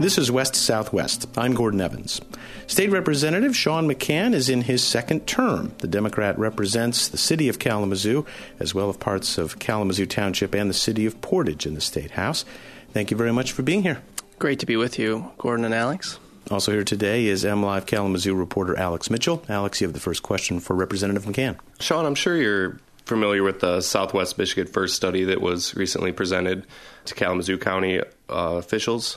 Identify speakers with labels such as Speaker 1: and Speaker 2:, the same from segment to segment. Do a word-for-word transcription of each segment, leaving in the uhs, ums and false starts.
Speaker 1: This is West Southwest. I'm Gordon Evans. State Representative Sean McCann is in his second term. The Democrat represents the city of Kalamazoo, as well as parts of Kalamazoo Township and the city of Portage in the State House. Thank you very much for being here.
Speaker 2: Great to be with you, Gordon and Alex.
Speaker 1: Also here today is M Live Kalamazoo reporter Alex Mitchell. Alex, you have the first question for Representative McCann.
Speaker 3: Sean, I'm sure you're familiar with the Southwest Michigan First study that was recently presented to Kalamazoo County uh, officials.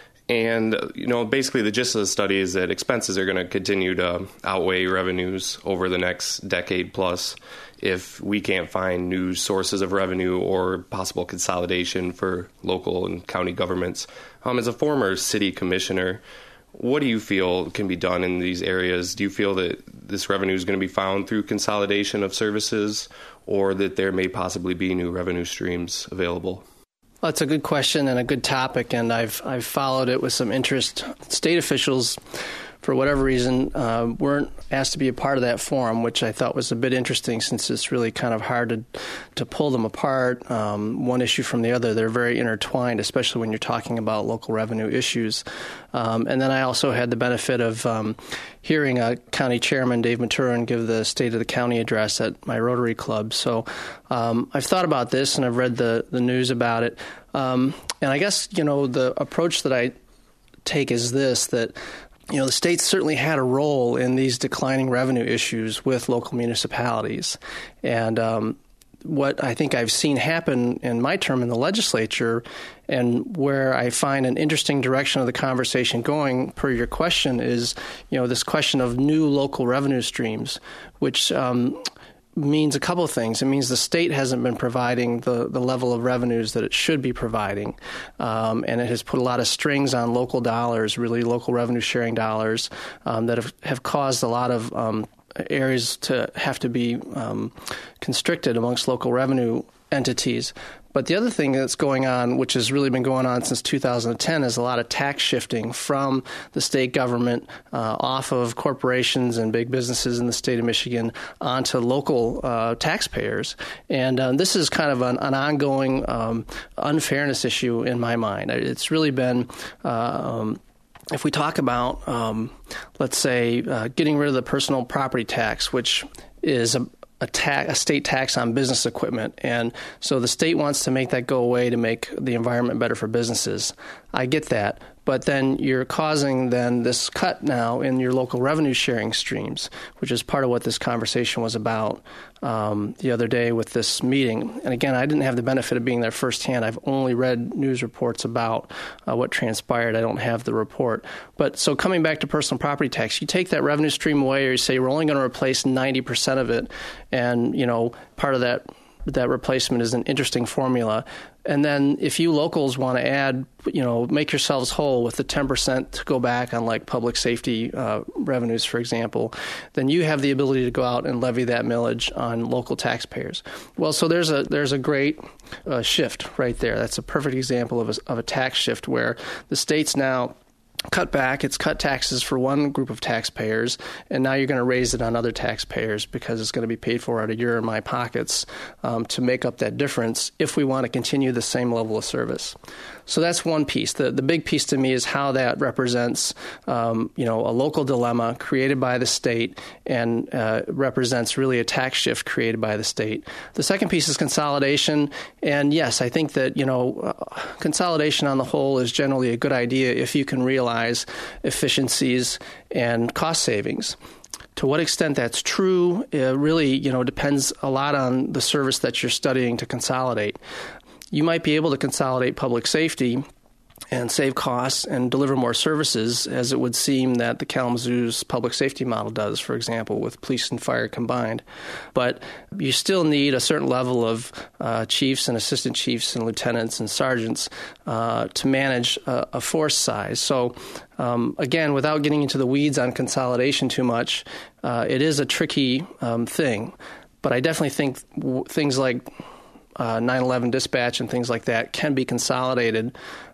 Speaker 3: And, you know, basically the gist of the study is that expenses are going to continue to outweigh revenues over the next decade plus if we can't find new sources of revenue or possible consolidation for local and county governments. Um, as a former city commissioner, what do you feel can be done in these areas? Do you feel that this revenue is going to be found through consolidation of services, or that there may possibly be new revenue streams available?
Speaker 2: Well, that's a good question and a good topic, and I've I've followed it with some interest. State officials, for whatever reason, uh, weren't asked to be a part of that forum, which I thought was a bit interesting since it's really kind of hard to to pull them apart, um, one issue from the other. They're very intertwined, especially when you're talking about local revenue issues. Um, and then I also had the benefit of um, hearing a county chairman, Dave Maturin, give the State of the County address at my Rotary Club. So um, I've thought about this and I've read the, the news about it. Um, and I guess, you know, the approach that I take is this, that you know, the state certainly had a role in these declining revenue issues with local municipalities. And um, what I think I've seen happen in my term in the legislature, and where I find an interesting direction of the conversation going, per your question, is, you know, this question of new local revenue streams, which um, means a couple of things. It means the state hasn't been providing the, the level of revenues that it should be providing, um, and it has put a lot of strings on local dollars, really local revenue sharing dollars, um, that have, have caused a lot of um, areas to have to be um, constricted amongst local revenue entities. But the other thing that's going on, which has really been going on since two thousand ten, is a lot of tax shifting from the state government uh, off of corporations and big businesses in the state of Michigan onto local uh, taxpayers. And um, this is kind of an, an ongoing um, unfairness issue in my mind. It's really been uh, um, if we talk about, um, let's say, uh, getting rid of the personal property tax, which is a A, ta- a state tax on business equipment. And so the state wants to make that go away to make the environment better for businesses. I get that. But then you're causing then this cut now in your local revenue sharing streams, which is part of what this conversation was about um, the other day with this meeting. And again, I didn't have the benefit of being there firsthand. I've only read news reports about uh, what transpired. I don't have the report. But so coming back to personal property tax, you take that revenue stream away, or you say we're only going to replace ninety percent of it. And, you know, part of that that replacement is an interesting formula. And then if you locals want to add, you know, make yourselves whole with the ten percent to go back on like public safety uh, revenues, for example, then you have the ability to go out and levy that millage on local taxpayers. Well, so there's a there's a great uh, shift right there. That's a perfect example of a, of a tax shift where the state's now cut back, it's cut taxes for one group of taxpayers, and now you're going to raise it on other taxpayers because it's going to be paid for out of your and my pockets um, to make up that difference if we want to continue the same level of service. So that's one piece. The the big piece to me is how that represents, um, you know, a local dilemma created by the state and uh, represents really a tax shift created by the state. The second piece is consolidation. And yes, I think that, you know, uh, consolidation on the whole is generally a good idea if you can realize efficiencies and cost savings. To what extent that's true, uh, really, you know, depends a lot on the service that you're studying to consolidate. You might be able to consolidate public safety and save costs and deliver more services, as it would seem that the Kalamazoo's public safety model does, for example, with police and fire combined. But you still need a certain level of uh, chiefs and assistant chiefs and lieutenants and sergeants uh, to manage a, a force size. So um, again, without getting into the weeds on consolidation too much, uh, it is a tricky um, thing. But I definitely think w- things like Uh, nine eleven dispatch and things like that can be consolidated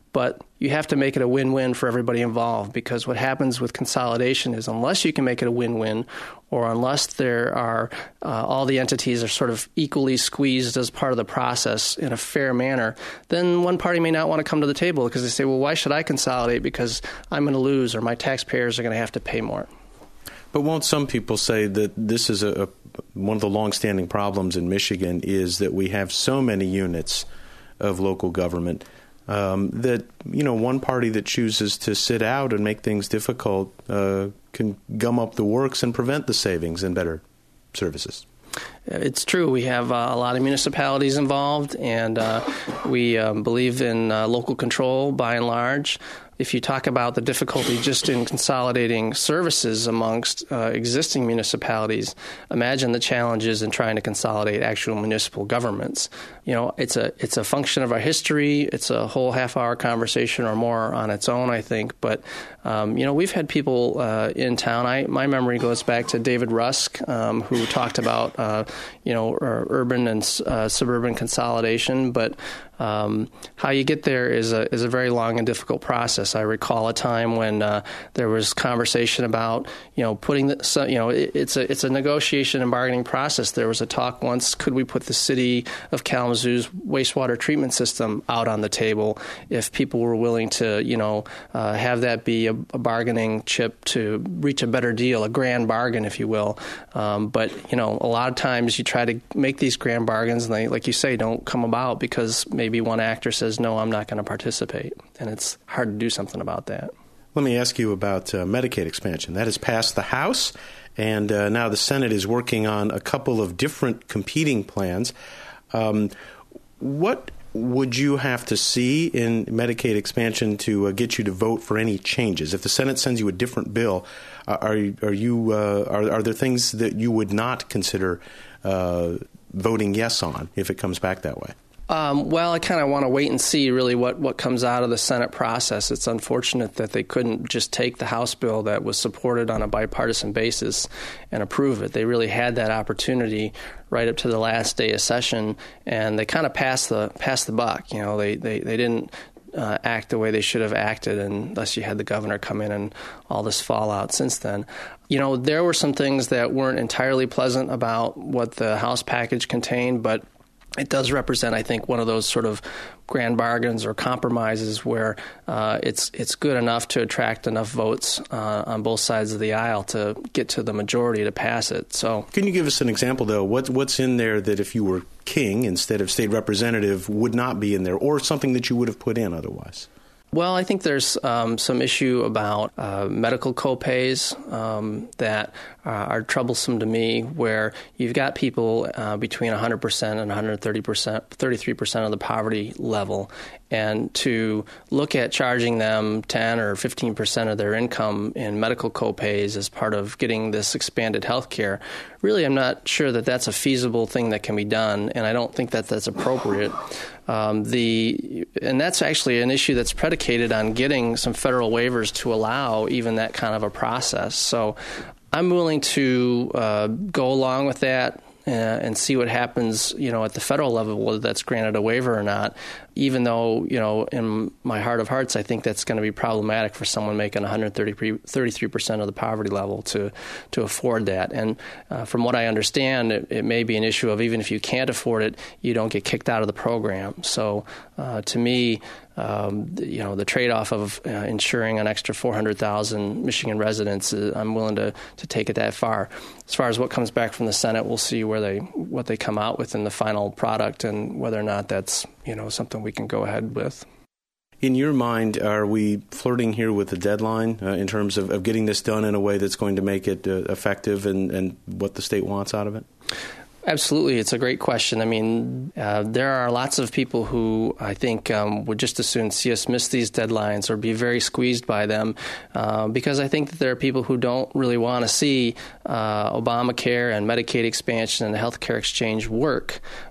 Speaker 2: but you have to make it a win-win for everybody involved, because what happens with consolidation is unless you can make it a win-win, or unless there are uh, all the entities are sort of equally squeezed as part of the process in a fair manner, then one party may not want to come to the table because they say, well, why should I consolidate? Because I'm going to lose, or my taxpayers are going to have to pay more.
Speaker 1: But won't some people say that this is a, a one of the longstanding problems in Michigan is that we have so many units of local government um, that, you know, one party that chooses to sit out and make things difficult uh, can gum up the works and prevent the savings and better services?
Speaker 2: It's true. We have uh, a lot of municipalities involved, and uh, we um, believe in uh, local control by and large. If you talk about the difficulty just in consolidating services amongst uh, existing municipalities, imagine the challenges in trying to consolidate actual municipal governments. You know, it's a it's a function of our history. It's a whole half-hour conversation or more on its own, I think. But um, you know, we've had people uh, in town. I my memory goes back to David Rusk, um, who talked about uh, you know urban and uh, suburban consolidation, but Um, how you get there is a is a very long and difficult process. I recall a time when uh, there was conversation about you know putting the so, you know it, it's a it's a negotiation and bargaining process. There was a talk once: could we put the city of Kalamazoo's wastewater treatment system out on the table if people were willing to you know uh, have that be a, a bargaining chip to reach a better deal, a grand bargain, if you will. Um, but you know a lot of times you try to make these grand bargains, and they, like you say, don't come about because maybe Maybe one actor says, no, I'm not going to participate, and it's hard to do something about that.
Speaker 1: Let me ask you about uh, Medicaid expansion. That has passed the House, and uh, now the Senate is working on a couple of different competing plans. Um, what would you have to see in Medicaid expansion to uh, get you to vote for any changes? If the Senate sends you a different bill, uh, are, are, you, uh, are, are there things that you would not consider uh, voting yes on if it comes back that way?
Speaker 2: Um, well, I kind of want to wait and see really what, what comes out of the Senate process. It's unfortunate that they couldn't just take the House bill that was supported on a bipartisan basis and approve it. They really had that opportunity right up to the last day of session, and they kind of passed the passed the buck. You know, they they, they didn't uh, act the way they should have acted unless you had the governor come in and all this fallout since then. You know, there were some things that weren't entirely pleasant about what the House package contained, but it does represent, I think, one of those sort of grand bargains or compromises where uh, it's it's good enough to attract enough votes uh, on both sides of the aisle to get to the majority to pass it. So,
Speaker 1: can you give us an example, though? What's what's in there that if you were king instead of state representative would not be in there, or something that you would have put in otherwise?
Speaker 2: Well, I think there's um, some issue about uh, medical copays um, that uh, are troublesome to me, where you've got people uh, between one hundred percent and one hundred thirty percent, thirty-three percent of the poverty level, and to look at charging them ten or fifteen percent of their income in medical copays as part of getting this expanded health care, really I'm not sure that that's a feasible thing that can be done, and I don't think that that's appropriate. Um, the and that's actually an issue that's predicated on getting some federal waivers to allow even that kind of a process. So I'm willing to uh, go along with that uh, and see what happens, you know, at the federal level, whether that's granted a waiver or not, even though, you know, in my heart of hearts, I think that's going to be problematic for someone making one hundred thirty-three percent of the poverty level to, to afford that. And uh, from what I understand, it, it may be an issue of even if you can't afford it, you don't get kicked out of the program. So uh, to me, Um, you know, the trade-off of uh, ensuring an extra four hundred thousand Michigan residents, uh, I'm willing to, to take it that far. As far as what comes back from the Senate, we'll see where they what they come out with in the final product and whether or not that's, you know, something we can go ahead with.
Speaker 1: In your mind, are we flirting here with a deadline uh, in terms of, of getting this done in a way that's going to make it uh, effective and, and what the state wants out of it?
Speaker 2: Absolutely. It's a great question. I mean, uh, there are lots of people who I think um, would just as soon see us miss these deadlines or be very squeezed by them uh, because I think that there are people who don't really want to see uh, Obamacare and Medicaid expansion and the healthcare exchange work.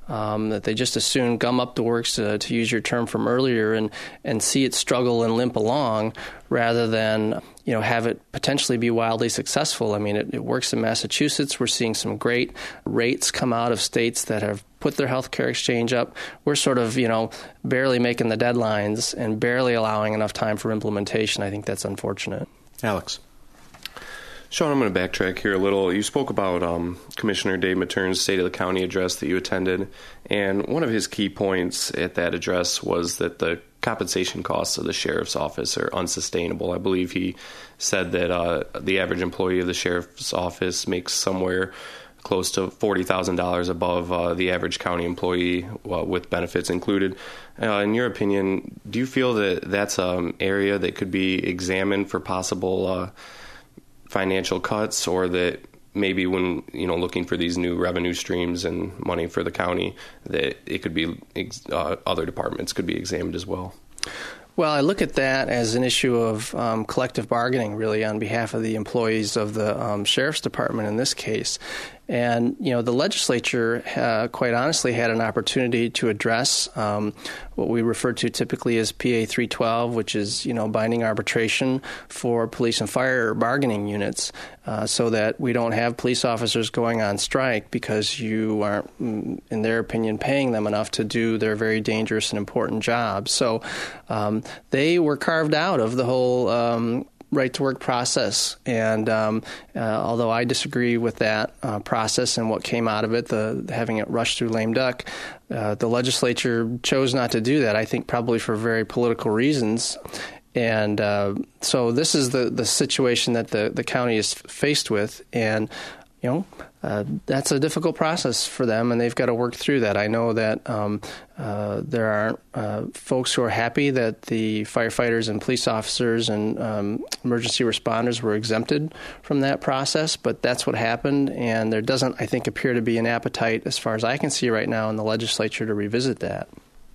Speaker 2: um, that they just as soon gum up the works, uh, to use your term from earlier, and, and see it struggle and limp along rather than, you know, have it potentially be wildly successful. I mean, it, it works in Massachusetts. We're seeing some great rates come out of states that have put their healthcare exchange up. We're sort of, you know, barely making the deadlines and barely allowing enough time for implementation. I think that's unfortunate.
Speaker 1: Alex.
Speaker 3: Sean, I'm going to backtrack here a little. You spoke about um, Commissioner Dave Matern's State of the County address that you attended, and one of his key points at that address was that the compensation costs of the sheriff's office are unsustainable. I believe he said that uh, the average employee of the sheriff's office makes somewhere close to forty thousand dollars above uh, the average county employee uh, with benefits included. Uh, in your opinion, do you feel that that's an area that could be examined for possible uh, financial cuts, or that maybe when, you know, looking for these new revenue streams and money for the county, that it could be uh, other departments could be examined as well?
Speaker 2: Well, I look at that as an issue of um, collective bargaining, really, on behalf of the employees of the um, Sheriff's Department in this case. And, you know, the legislature, uh, quite honestly, had an opportunity to address um, what we refer to typically as P A three twelve, which is, you know, binding arbitration for police and fire bargaining units, uh, so that we don't have police officers going on strike because you aren't, in their opinion, paying them enough to do their very dangerous and important job. So um, they were carved out of the whole um right to work process. And um, uh, although I disagree with that uh, process and what came out of it, the having it rushed through lame duck, uh, the legislature chose not to do that, I think probably for very political reasons. And uh, so this is the, the situation that the, the county is faced with. And you know, uh, that's a difficult process for them, and they've got to work through that. I know that um, uh, there are uh, folks who are happy that the firefighters and police officers and um, emergency responders were exempted from that process, but that's what happened, and there doesn't, I think, appear to be an appetite, as far as I can see right now, in the legislature to revisit that.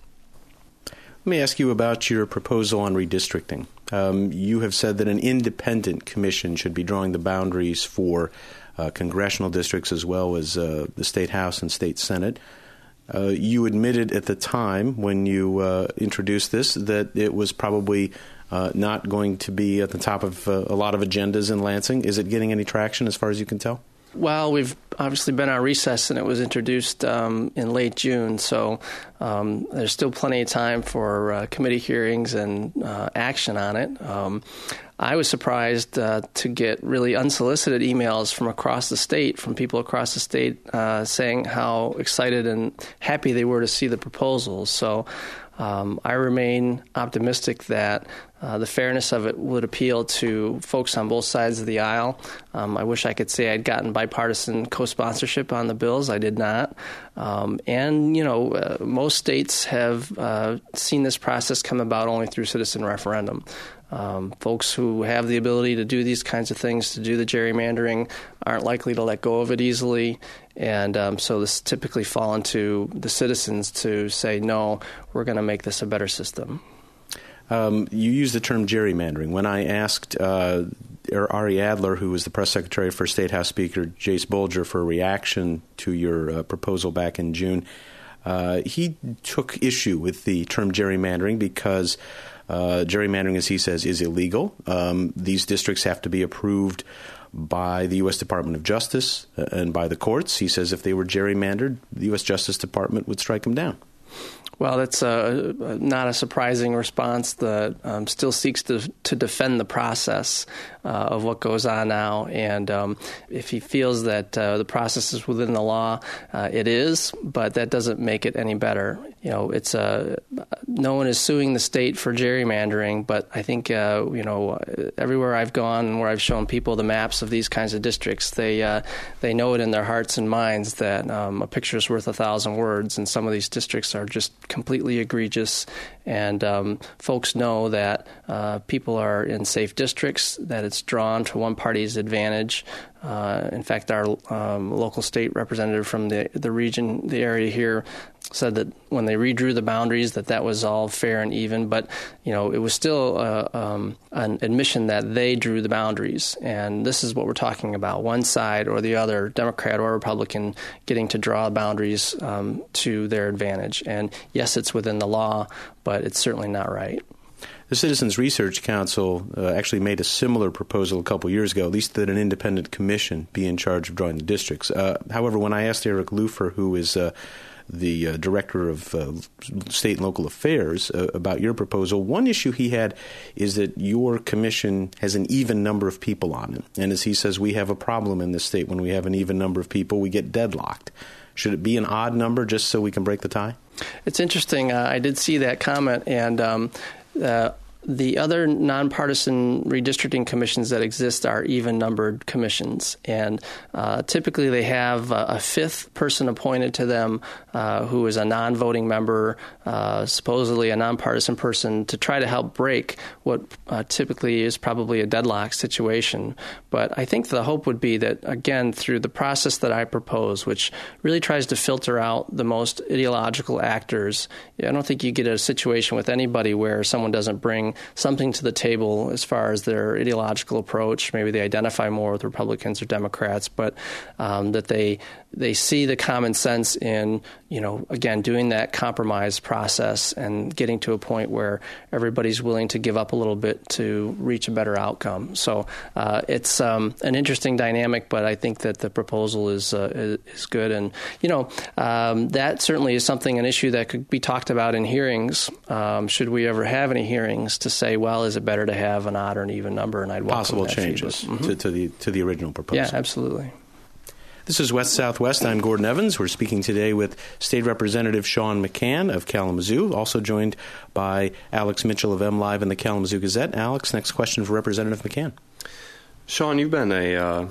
Speaker 1: Let me ask you about your proposal on redistricting. Um, you have said that an independent commission should be drawing the boundaries for Uh, congressional districts as well as uh, the State House and State Senate. Uh, you admitted at the time when you uh, introduced this that it was probably uh, not going to be at the top of uh, a lot of agendas in Lansing. Is it getting any traction as far as you can tell?
Speaker 2: Well, we've obviously been on recess, and it was introduced um, in late June, so um, there's still plenty of time for uh, committee hearings and uh, action on it. Um, I was surprised uh, to get really unsolicited emails from across the state, from people across the state, uh, saying how excited and happy they were to see the proposals. So um, I remain optimistic that uh, the fairness of it would appeal to folks on both sides of the aisle. Um, I wish I could say I'd gotten bipartisan co-sponsorship on the bills. I did not. Um, and, you know, uh, most states have uh, seen this process come about only through citizen referendum. Um, folks who have the ability to do these kinds of things, to do the gerrymandering, aren't likely to let go of it easily. And um, so this typically fall into the citizens to say, no, we're going to make this a better system.
Speaker 1: Um, you used the term gerrymandering. When I asked uh, Ari Adler, who was the press secretary for State House Speaker Jace Bolger, for a reaction to your uh, proposal back in June, uh, he took issue with the term gerrymandering because Uh, gerrymandering, as he says, is illegal. Um, these districts have to be approved by the U S Department of Justice uh, and by the courts. He says if they were gerrymandered, the U S Justice Department would strike them down.
Speaker 2: Well, that's uh, not a surprising response. That um, still seeks to to defend the process uh, of what goes on now. And um, if he feels that uh, the process is within the law, uh, it is, but that doesn't make it any better. You know, it's a, no one is suing the state for gerrymandering, but I think, uh, you know, everywhere I've gone and where I've shown people the maps of these kinds of districts, they uh, they know it in their hearts and minds that um, a picture is worth a thousand words, and some of these districts are just completely egregious. And um, folks know that uh, people are in safe districts, that it's drawn to one party's advantage. Uh, in fact, our um, local state representative from the the region, the area here, said that when they redrew the boundaries that that was all fair and even, but you know it was still uh, um, an admission that they drew the boundaries, and this is what we're talking about: one side or the other, Democrat or Republican, getting to draw boundaries um, to their advantage. And yes, it's within the law, but it's certainly not right.
Speaker 1: The Citizens Research Council uh, actually made a similar proposal a couple years ago, at least that an independent commission be in charge of drawing the districts. Uh, however, when I asked Eric Lufer, who is uh, the uh, director of uh, state and local affairs, uh, about your proposal, one issue he had is that your commission has an even number of people on it. And as he says, we have a problem in this state when we have an even number of people, we get deadlocked. Should it be an odd number just so we can break the tie?
Speaker 2: It's interesting. Uh, I did see that comment, and um, uh, the other nonpartisan redistricting commissions that exist are even-numbered commissions, and uh, typically they have uh, a fifth person appointed to them uh, who is a non-voting member, uh, supposedly a nonpartisan person, to try to help break what uh, typically is probably a deadlock situation. But I think the hope would be that, again, through the process that I propose, which really tries to filter out the most ideological actors, I don't think you get a situation with anybody where someone doesn't bring something to the table as far as their ideological approach. Maybe they identify more with Republicans or Democrats, but um, that they they see the common sense in, you know, again, doing that compromise process and getting to a point where everybody's willing to give up a little bit to reach a better outcome. So uh, it's um, an interesting dynamic, but I think that the proposal is uh, is good. And, you know, um, that certainly is something, an issue that could be talked about in hearings. Um, should we ever have any hearings to say, well, is it better to have an odd or an even number? And I'd welcome
Speaker 1: possible
Speaker 2: that
Speaker 1: changes
Speaker 2: mm-hmm.
Speaker 1: to, to the to the original proposal.
Speaker 2: Yeah, absolutely.
Speaker 1: This is West Southwest. I'm Gordon Evans. We're speaking today with State Representative Sean McCann of Kalamazoo, also joined by Alex Mitchell of M Live and the Kalamazoo Gazette. Alex, next question for Representative McCann.
Speaker 3: Sean, you've been a uh,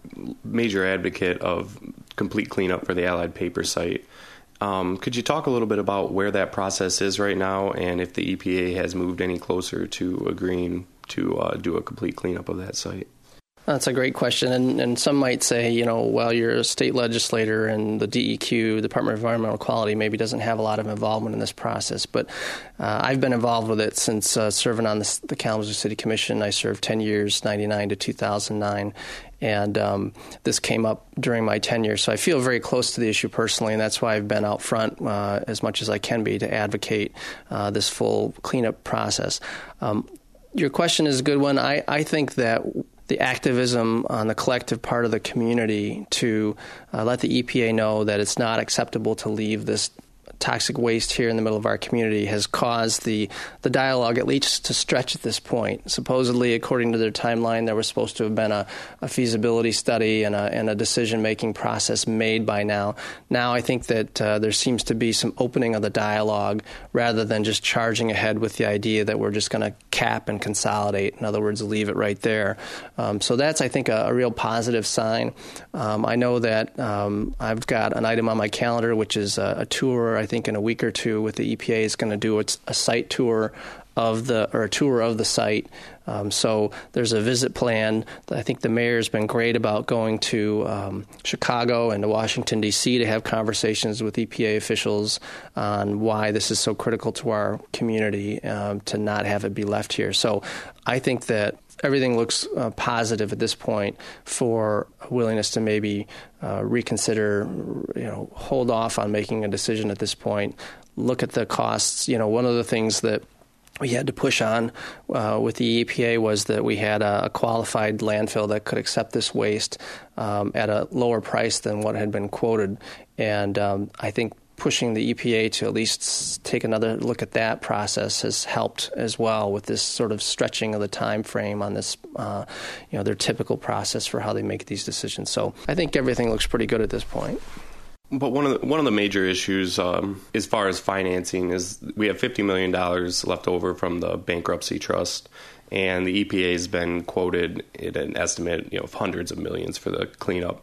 Speaker 3: major advocate of complete cleanup for the Allied Paper site. Um, could you talk a little bit about where that process is right now and if the E P A has moved any closer to agreeing to uh, do a complete cleanup of that site?
Speaker 2: That's a great question, and, and some might say, you know, well, you're a state legislator and the D E Q, Department of Environmental Quality, maybe doesn't have a lot of involvement in this process, but uh, I've been involved with it since uh, serving on the, the Kalamazoo City Commission. I served ten years, ninety-nine to two thousand nine, and um, this came up during my tenure, so I feel very close to the issue personally, and that's why I've been out front uh, as much as I can be to advocate uh, this full cleanup process. Um, your question is a good one. I, I think that the activism on the collective part of the community to uh, let the E P A know that it's not acceptable to leave this toxic waste here in the middle of our community has caused the, the dialogue at least to stretch at this point. Supposedly, according to their timeline, there was supposed to have been a, a feasibility study and a, and a decision-making process made by now. Now I think that uh, there seems to be some opening of the dialogue rather than just charging ahead with the idea that we're just going to cap and consolidate. In other words, leave it right there. Um, so that's, I think, a, a real positive sign. Um, I know that um, I've got an item on my calendar, which is a, a tour, I think in a week or two, with the E P A is going to do its, a site tour of the or a tour of the site. Um, so there's a visit plan. I think the mayor's been great about going to um, Chicago and to Washington, D C to have conversations with E P A officials on why this is so critical to our community um, to not have it be left here. So I think that everything looks uh, positive at this point for a willingness to maybe uh, reconsider, you know, hold off on making a decision at this point, look at the costs. You know, one of the things that we had to push on uh, with the E P A was that we had a, a qualified landfill that could accept this waste um, at a lower price than what had been quoted. And um, I think pushing the E P A to at least take another look at that process has helped as well with this sort of stretching of the time frame on this, uh, you know, their typical process for how they make these decisions. So I think everything looks pretty good at this point.
Speaker 3: But one of the, one of the major issues um, as far as financing is we have fifty million dollars left over from the bankruptcy trust, and the E P A has been quoted at an estimate, you know, of hundreds of millions for the cleanup.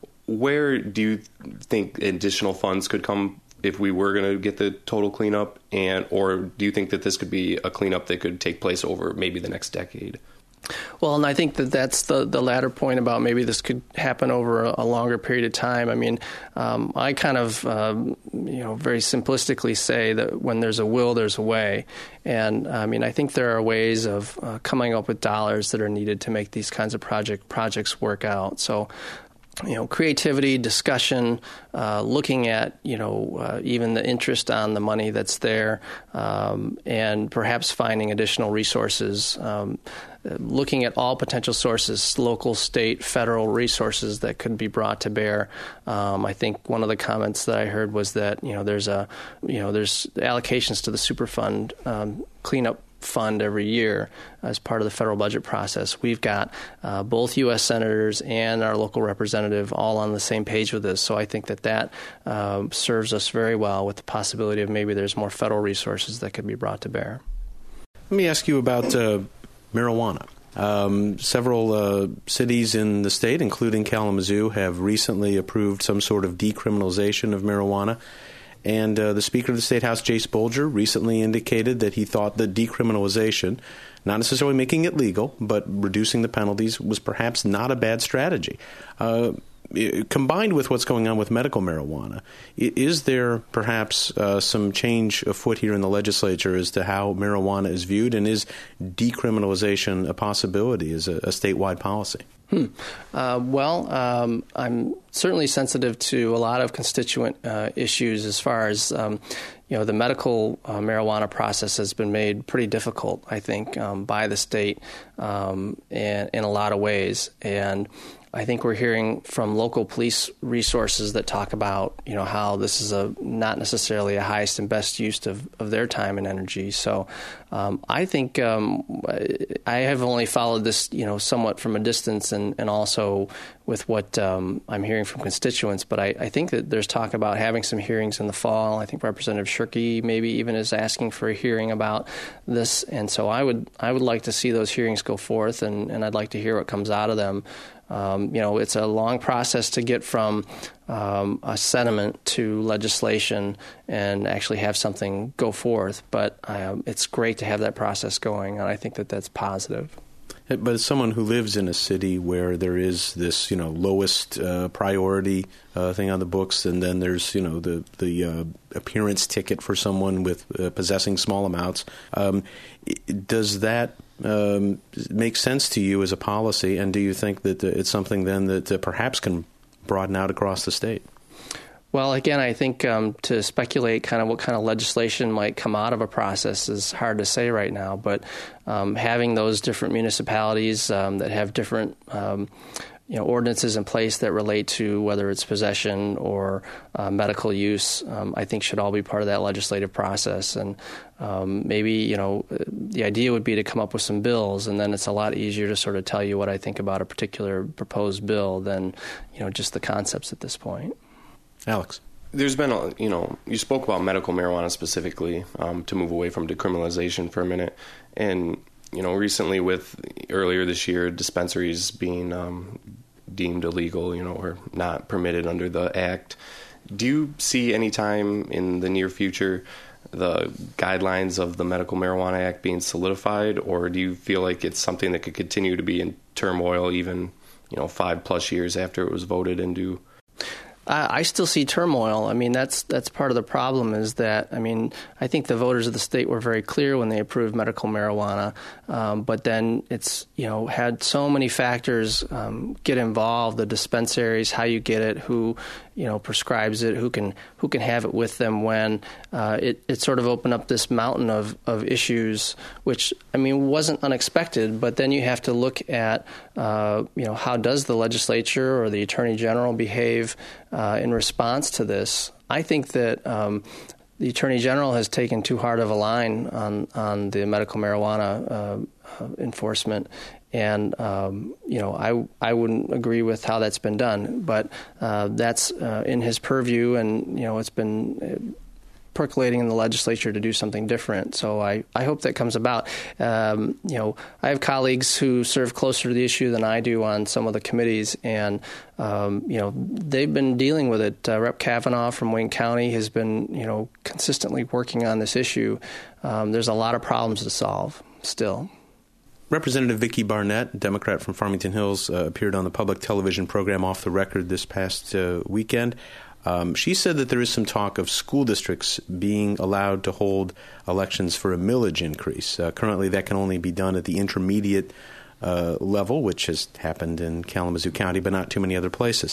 Speaker 3: Where do you think additional funds could come if we were going to get the total cleanup, and or do you think that this could be a cleanup that could take place over maybe the next decade?
Speaker 2: Well, and I think that that's the, the latter point about maybe this could happen over a, a longer period of time. I mean, um, I kind of, um, you know, very simplistically say that when there's a will, there's a way. And, I mean, I think there are ways of uh, coming up with dollars that are needed to make these kinds of project projects work out. So, you know, creativity, discussion, uh, looking at, you know, uh, even the interest on the money that's there, um, and perhaps finding additional resources, um, looking at all potential sources, local, state, federal resources that could be brought to bear. Um, I think one of the comments that I heard was that, you know, there's a, you know, there's allocations to the Superfund um, cleanup fund every year as part of the federal budget process. We've got uh, both U S senators and our local representative all on the same page with this. So I think that that uh, serves us very well with the possibility of maybe there's more federal resources that could be brought to bear.
Speaker 1: Let me ask you about uh, marijuana. Um, several uh, cities in the state, including Kalamazoo, have recently approved some sort of decriminalization of marijuana. And uh, the Speaker of the State House, Jase Bolger, recently indicated that he thought that decriminalization, not necessarily making it legal, but reducing the penalties, was perhaps not a bad strategy. Uh, combined with what's going on with medical marijuana, is there perhaps uh, some change afoot here in the legislature as to how marijuana is viewed, and is decriminalization a possibility as a, a statewide policy?
Speaker 2: Hmm. Uh, well, um, I'm certainly sensitive to a lot of constituent uh, issues as far as, um, you know, the medical uh, marijuana process has been made pretty difficult, I think, um, by the state um, and, in a lot of ways. And I think we're hearing from local police resources that talk about, you know, how this is a not necessarily a highest and best use of, of their time and energy. So um, I think um, I have only followed this, you know, somewhat from a distance and, and also with what um, I'm hearing from constituents. But I, I think that there's talk about having some hearings in the fall. I think Representative Shirkey maybe even is asking for a hearing about this. And so I would I would like to see those hearings go forth, and, and I'd like to hear what comes out of them. Um, you know, it's a long process to get from um, a sentiment to legislation and actually have something go forth. But um, it's great to have that process going, and I think that that's positive.
Speaker 1: But as someone who lives in a city where there is this, you know, lowest uh, priority uh, thing on the books, and then there's, you know, the the uh, appearance ticket for someone with uh, possessing small amounts, um, does that um, make sense to you as a policy? And do you think that it's something then that uh, perhaps can broaden out across the state?
Speaker 2: Well, again, I think um, to speculate kind of what kind of legislation might come out of a process is hard to say right now. But um, having those different municipalities um, that have different um, you know, ordinances in place that relate to whether it's possession or uh, medical use, um, I think should all be part of that legislative process. And um, maybe, you know, the idea would be to come up with some bills, and then it's a lot easier to sort of tell you what I think about a particular proposed bill than, you know, just the concepts at this point.
Speaker 1: Alex.
Speaker 3: There's been, a, you know, you spoke about medical marijuana specifically, um, to move away from decriminalization for a minute. And, you know, recently with earlier this year, dispensaries being um, deemed illegal, you know, or not permitted under the act. Do you see any time in the near future the guidelines of the Medical Marijuana Act being solidified, or do you feel like it's something that could continue to be in turmoil even, you know, five plus years after it was voted into?
Speaker 2: I still see turmoil. I mean, that's that's part of the problem is that, I mean, I think the voters of the state were very clear when they approved medical marijuana, um, but then it's, you know, had so many factors um, get involved, the dispensaries, how you get it, who, you know, prescribes it, who can who can have it with them when. Uh, it, it sort of opened up this mountain of, of issues, which, I mean, wasn't unexpected, but then you have to look at, uh, you know, how does the legislature or the Attorney General behave Uh, in response to this. I think that um, the Attorney General has taken too hard of a line on, on the medical marijuana uh, uh, enforcement, and um, you know, I I wouldn't agree with how that's been done. But uh, that's uh, in his purview, and you know, it's been Uh, percolating in the legislature to do something different. So I, I hope that comes about. Um, you know, I have colleagues who serve closer to the issue than I do on some of the committees, and um, you know, they've been dealing with it. Uh, Representative Kavanaugh from Wayne County has been, you know, consistently working on this issue. Um, there's a lot of problems to solve still.
Speaker 1: Representative Vicki Barnett, Democrat from Farmington Hills, uh, appeared on the public television program Off the Record this past uh, weekend. Um, she said that there is some talk of school districts being allowed to hold elections for a millage increase. Uh, currently, that can only be done at the intermediate uh, level, which has happened in Kalamazoo County, but not too many other places.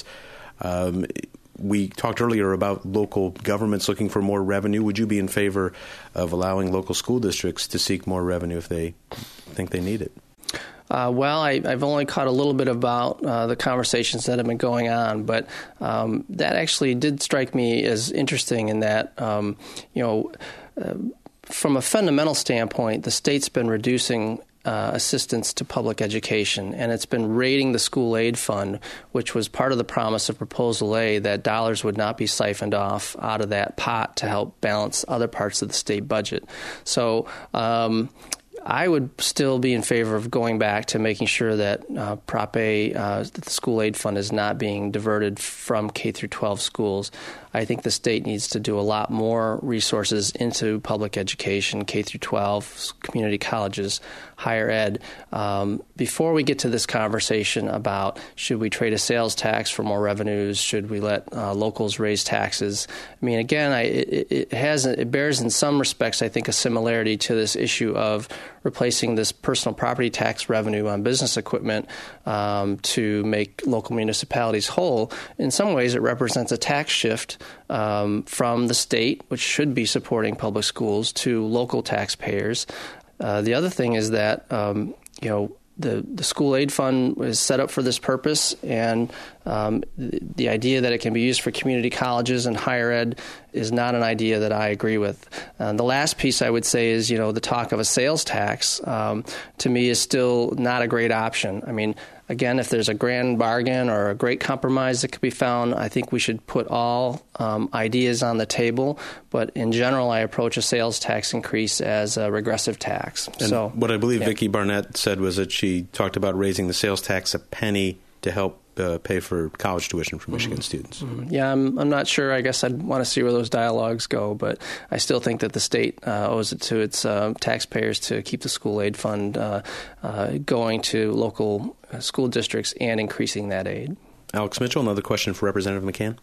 Speaker 1: Um, we talked earlier about local governments looking for more revenue. Would you be in favor of allowing local school districts to seek more revenue if they think they need it?
Speaker 2: Uh, well, I, I've only caught a little bit about uh, the conversations that have been going on, but um, that actually did strike me as interesting in that, um, you know, uh, from a fundamental standpoint, the state's been reducing Uh, assistance to public education, and it's been raiding the school aid fund, which was part of the promise of Proposal A, that dollars would not be siphoned off out of that pot to help balance other parts of the state budget. So um, I would still be in favor of going back to making sure that uh, Prop A, uh, the school aid fund, is not being diverted from K through twelve schools. I think the state needs to do a lot more resources into public education, K through twelve, community colleges, higher ed. Um, before we get to this conversation about should we trade a sales tax for more revenues, should we let uh, locals raise taxes? I mean, again, I, it, it has it bears in some respects, I think, a similarity to this issue of replacing this personal property tax revenue on business equipment um, to make local municipalities whole. In some ways, it represents a tax shift um, from the state, which should be supporting public schools, to local taxpayers. Uh, the other thing is that, um, you know, the, the school aid fund is set up for this purpose, and um, the, the idea that it can be used for community colleges and higher ed is not an idea that I agree with. Uh, the last piece I would say is, you know, the talk of a sales tax, um, to me, is still not a great option. I mean, again, if there's a grand bargain or a great compromise that could be found, I think we should put all um, ideas on the table. But in general, I approach a sales tax increase as a regressive tax.
Speaker 1: And
Speaker 2: so,
Speaker 1: what I believe
Speaker 2: yeah.
Speaker 1: Vicki Barnett said was that she talked about raising the sales tax a penny to help uh, pay for college tuition for Michigan mm-hmm. students.
Speaker 2: Mm-hmm. Yeah, I'm, I'm not sure. I guess I'd want to see where those dialogues go, but I still think that the state uh, owes it to its uh, taxpayers to keep the school aid fund uh, uh, going to local uh, school districts and increasing that aid.
Speaker 1: Alex Mitchell, another question for Representative McCann.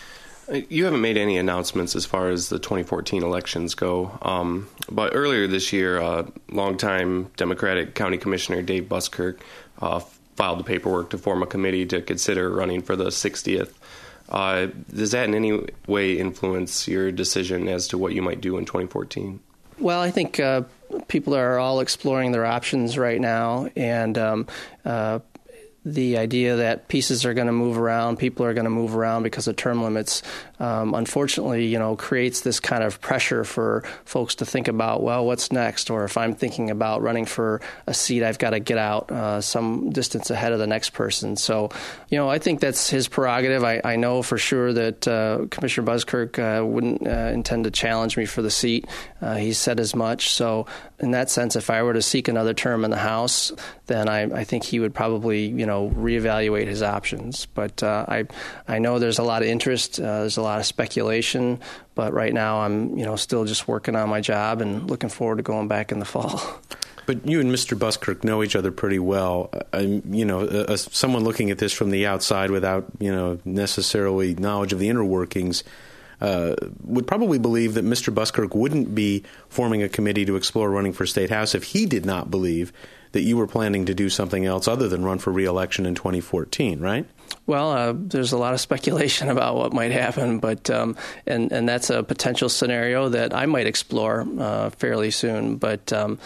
Speaker 3: You haven't made any announcements as far as the twenty fourteen elections go, um, but earlier this year, uh, longtime Democratic County Commissioner Dave Buskirk uh, filed the paperwork to form a committee to consider running for the sixtieth. Uh, does that in any way influence your decision as to what you might do in twenty fourteen?
Speaker 2: Well, I think uh, people are all exploring their options right now, and um, uh, the idea that pieces are going to move around, people are going to move around because of term limits, um, unfortunately, you know, creates this kind of pressure for folks to think about, well, what's next? Or if I'm thinking about running for a seat, I've got to get out uh, some distance ahead of the next person. So, you know, I think that's his prerogative. I, I know for sure that uh, Commissioner Buskirk uh, wouldn't uh, intend to challenge me for the seat. Uh, he said as much. So in that sense, if I were to seek another term in the House, then I, I think he would probably, you know, reevaluate his options. But uh, I I know there's a lot of interest. Uh, there's a lot of speculation. But right now I'm, you know, still just working on my job and looking forward to going back in the fall.
Speaker 1: But you and Mister Buskirk know each other pretty well. I, you know, uh, someone looking at this from the outside without, you know, necessarily knowledge of the inner workings uh, would probably believe that Mister Buskirk wouldn't be forming a committee to explore running for State House if he did not believe that you were planning to do something else other than run for re-election in twenty fourteen, right?
Speaker 2: Well, uh, there's a lot of speculation about what might happen, but um, and and that's a potential scenario that I might explore uh, fairly soon. But um,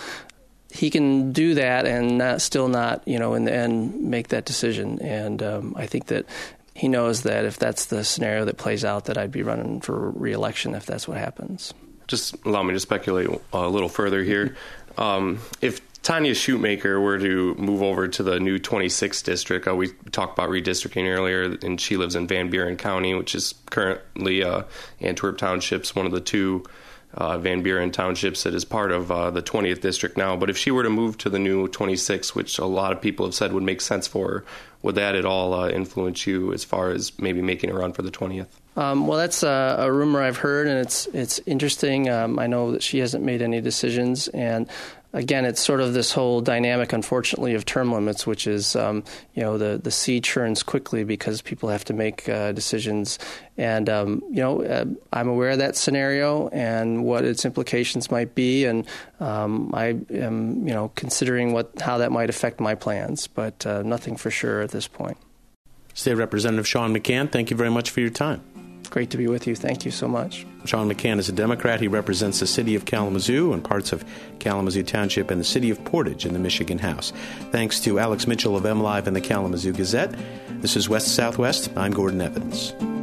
Speaker 2: he can do that and not, still not, you know, in the end make that decision. And um, I think that he knows that if that's the scenario that plays out, that I'd be running for re-election if that's what happens.
Speaker 3: Just allow me to speculate a little further here. Um, if Tanya Shoemaker were to move over to the new twenty-sixth district, uh, we talked about redistricting earlier, and she lives in Van Buren County, which is currently uh, Antwerp Township's one of the two uh, Van Buren townships that is part of uh, the twentieth district now. But if she were to move to the new twenty-sixth, which a lot of people have said would make sense for her, would that at all uh, influence you as far as maybe making a run for the twentieth?
Speaker 2: Um, well, that's a, a rumor I've heard, and it's it's interesting. Um, I know that she hasn't made any decisions, and again, it's sort of this whole dynamic, unfortunately, of term limits, which is, um, you know, the, the sea churns quickly because people have to make uh, decisions. And, um, you know, uh, I'm aware of that scenario and what its implications might be. And um, I am, you know, considering what how that might affect my plans, but uh, nothing for sure at this point.
Speaker 1: State Representative Sean McCann, thank you very much for your time.
Speaker 2: Great to be with you. Thank you so much.
Speaker 1: Sean McCann is a Democrat. He represents the city of Kalamazoo and parts of Kalamazoo Township and the city of Portage in the Michigan House. Thanks to Alex Mitchell of M Live and the Kalamazoo Gazette. This is West Southwest. I'm Gordon Evans.